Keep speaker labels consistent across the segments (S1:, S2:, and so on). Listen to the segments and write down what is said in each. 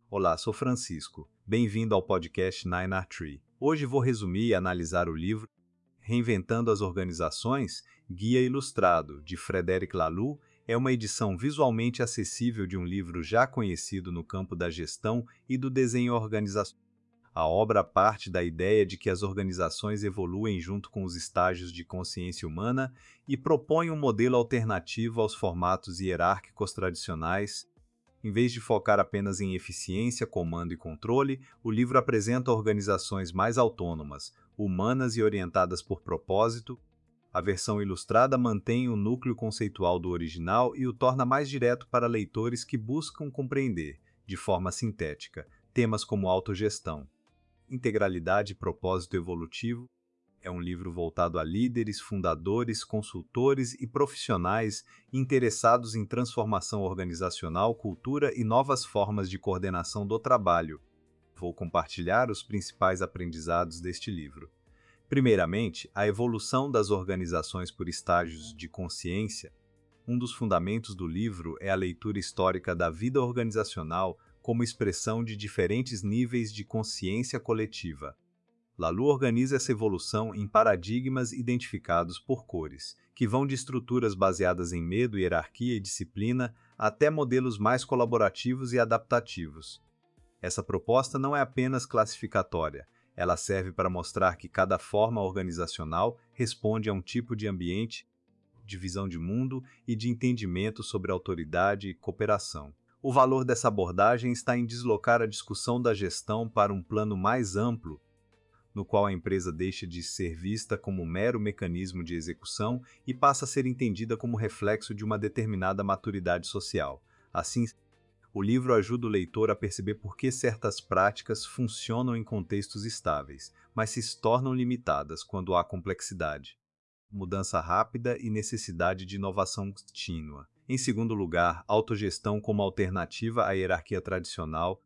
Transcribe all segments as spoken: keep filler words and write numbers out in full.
S1: Olá, sou Francisco. Bem-vindo ao podcast Nine R Tree. Hoje vou resumir e analisar o livro Reinventando as Organizações, Guia Ilustrado, de Frederic Laloux. É uma edição visualmente acessível de um livro já conhecido no campo da gestão e do desenho organizacional. A obra parte da ideia de que as organizações evoluem junto com os estágios de consciência humana e propõe um modelo alternativo aos formatos hierárquicos tradicionais. Em vez de focar apenas em eficiência, comando e controle, o livro apresenta organizações mais autônomas, humanas e orientadas por propósito. A versão ilustrada mantém o núcleo conceitual do original e o torna mais direto para leitores que buscam compreender, de forma sintética, temas como autogestão, integralidade e propósito evolutivo. É um livro voltado a líderes, fundadores, consultores e profissionais interessados em transformação organizacional, cultura e novas formas de coordenação do trabalho. Vou compartilhar os principais aprendizados deste livro. Primeiramente, a evolução das organizações por estágios de consciência. Um dos fundamentos do livro é a leitura histórica da vida organizacional como expressão de diferentes níveis de consciência coletiva. Laloux organiza essa evolução em paradigmas identificados por cores, que vão de estruturas baseadas em medo, hierarquia e disciplina até modelos mais colaborativos e adaptativos. Essa proposta não é apenas classificatória, ela serve para mostrar que cada forma organizacional responde a um tipo de ambiente, de visão de mundo e de entendimento sobre autoridade e cooperação. O valor dessa abordagem está em deslocar a discussão da gestão para um plano mais amplo, no qual a empresa deixa de ser vista como um mero mecanismo de execução e passa a ser entendida como reflexo de uma determinada maturidade social. Assim, o livro ajuda o leitor a perceber por que certas práticas funcionam em contextos estáveis, mas se tornam limitadas quando há complexidade, mudança rápida e necessidade de inovação contínua. Em segundo lugar, autogestão como alternativa à hierarquia tradicional.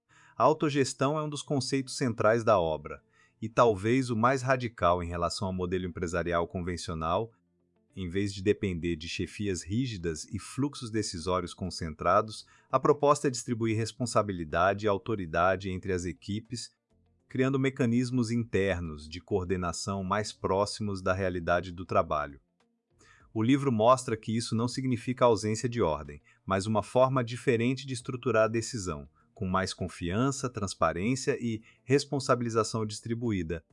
S1: A autogestão é um dos conceitos centrais da obra, e talvez o mais radical em relação ao modelo empresarial convencional. Em vez de depender de chefias rígidas e fluxos decisórios concentrados, a proposta é distribuir responsabilidade e autoridade entre as equipes, criando mecanismos internos de coordenação mais próximos da realidade do trabalho. O livro mostra que isso não significa ausência de ordem, mas uma forma diferente de estruturar a decisão, com mais confiança, transparência e responsabilização distribuída.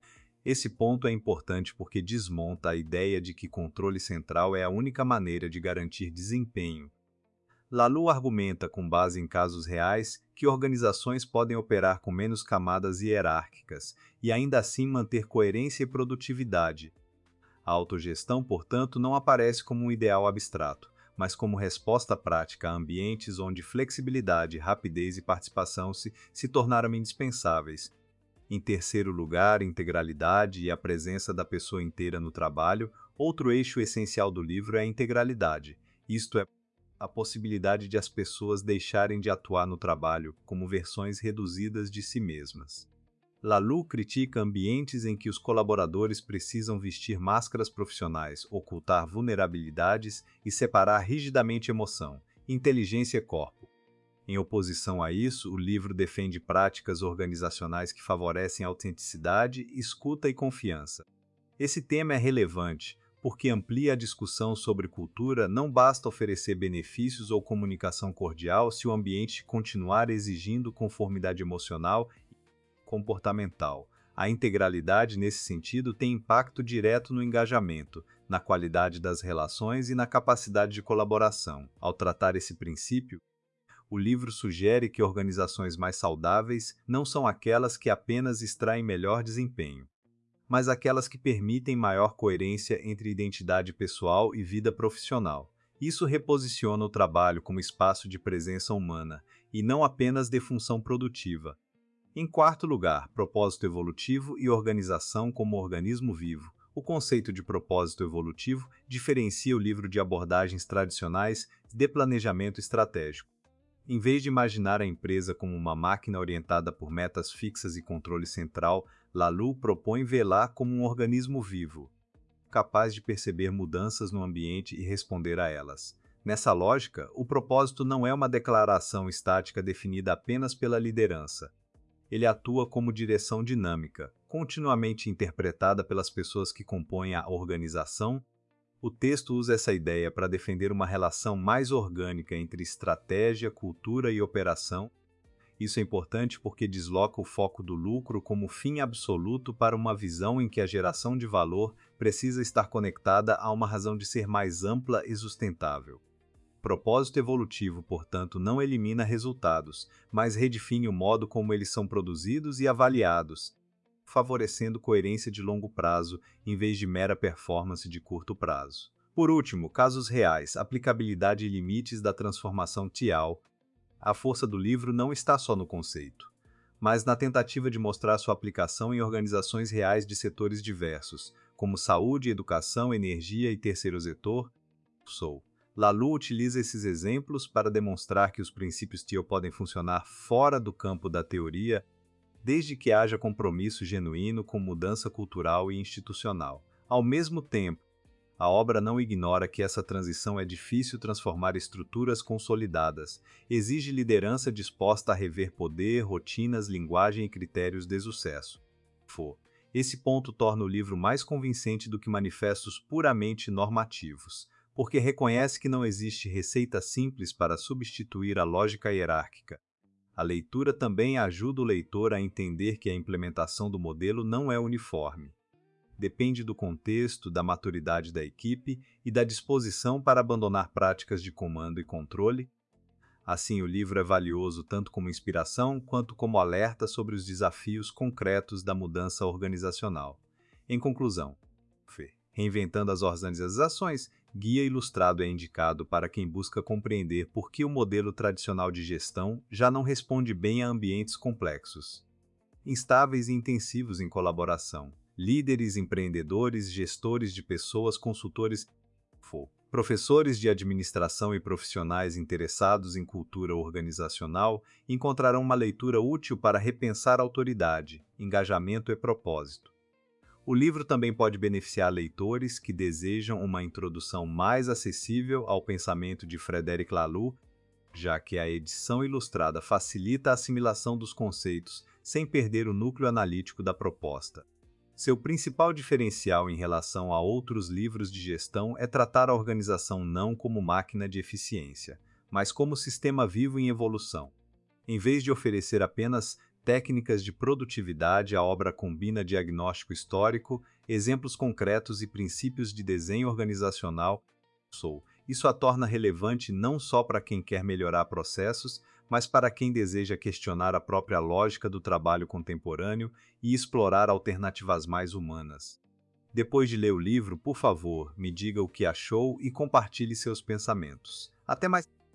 S1: Esse ponto é importante porque desmonta a ideia de que controle central é a única maneira de garantir desempenho. Laloux argumenta, com base em casos reais, que organizações podem operar com menos camadas hierárquicas e ainda assim manter coerência e produtividade. A autogestão, portanto, não aparece como um ideal abstrato, mas como resposta prática a ambientes onde flexibilidade, rapidez e participação se, se tornaram indispensáveis. Em terceiro lugar, integralidade e a presença da pessoa inteira no trabalho. Outro eixo essencial do livro é a integralidade, isto é, a possibilidade de as pessoas deixarem de atuar no trabalho como versões reduzidas de si mesmas. Laloux critica ambientes em que os colaboradores precisam vestir máscaras profissionais, ocultar vulnerabilidades e separar rigidamente emoção, inteligência e corpo. Em oposição a isso, o livro defende práticas organizacionais que favorecem autenticidade, escuta e confiança. Esse tema é relevante porque amplia a discussão sobre cultura. Não basta oferecer benefícios ou comunicação cordial se o ambiente continuar exigindo conformidade emocional comportamental. A integralidade, nesse sentido, tem impacto direto no engajamento, na qualidade das relações e na capacidade de colaboração. Ao tratar esse princípio, o livro sugere que organizações mais saudáveis não são aquelas que apenas extraem melhor desempenho, mas aquelas que permitem maior coerência entre identidade pessoal e vida profissional. Isso reposiciona o trabalho como espaço de presença humana, e não apenas de função produtiva. Em quarto lugar, propósito evolutivo e organização como organismo vivo. O conceito de propósito evolutivo diferencia o livro de abordagens tradicionais de planejamento estratégico. Em vez de imaginar a empresa como uma máquina orientada por metas fixas e controle central, Laloux propõe vê-la como um organismo vivo, capaz de perceber mudanças no ambiente e responder a elas. Nessa lógica, o propósito não é uma declaração estática definida apenas pela liderança. Ele atua como direção dinâmica, continuamente interpretada pelas pessoas que compõem a organização. O texto usa essa ideia para defender uma relação mais orgânica entre estratégia, cultura e operação. Isso é importante porque desloca o foco do lucro como fim absoluto para uma visão em que a geração de valor precisa estar conectada a uma razão de ser mais ampla e sustentável. Propósito evolutivo, portanto, não elimina resultados, mas redefine o modo como eles são produzidos e avaliados, favorecendo coerência de longo prazo em vez de mera performance de curto prazo. Por último, casos reais, aplicabilidade e limites da transformação T I A L. A força do livro não está só no conceito, mas na tentativa de mostrar sua aplicação em organizações reais de setores diversos, como saúde, educação, energia e terceiro setor. Sou. Laloux utiliza esses exemplos para demonstrar que os princípios T I A L podem funcionar fora do campo da teoria, desde que haja compromisso genuíno com mudança cultural e institucional. Ao mesmo tempo, a obra não ignora que essa transição é difícil transformar estruturas consolidadas, exige liderança disposta a rever poder, rotinas, linguagem e critérios de sucesso. Esse ponto torna o livro mais convincente do que manifestos puramente normativos, porque reconhece que não existe receita simples para substituir a lógica hierárquica. A leitura também ajuda o leitor a entender que a implementação do modelo não é uniforme. Depende do contexto, da maturidade da equipe e da disposição para abandonar práticas de comando e controle. Assim, o livro é valioso tanto como inspiração quanto como alerta sobre os desafios concretos da mudança organizacional. Em conclusão, Reinventando as Organizações, Guia Ilustrado é indicado para quem busca compreender por que o modelo tradicional de gestão já não responde bem a ambientes complexos, instáveis e intensivos em colaboração. Líderes, empreendedores, gestores de pessoas, consultores, professores de administração e profissionais interessados em cultura organizacional encontrarão uma leitura útil para repensar autoridade, engajamento e propósito. O livro também pode beneficiar leitores que desejam uma introdução mais acessível ao pensamento de Frederic Laloux, já que a edição ilustrada facilita a assimilação dos conceitos sem perder o núcleo analítico da proposta. Seu principal diferencial em relação a outros livros de gestão é tratar a organização não como máquina de eficiência, mas como sistema vivo em evolução. Em vez de oferecer apenas técnicas de produtividade, a obra combina diagnóstico histórico, exemplos concretos e princípios de desenho organizacional. Isso a torna relevante não só para quem quer melhorar processos, mas para quem deseja questionar a própria lógica do trabalho contemporâneo e explorar alternativas mais humanas. Depois de ler o livro, por favor, me diga o que achou e compartilhe seus pensamentos. Até mais!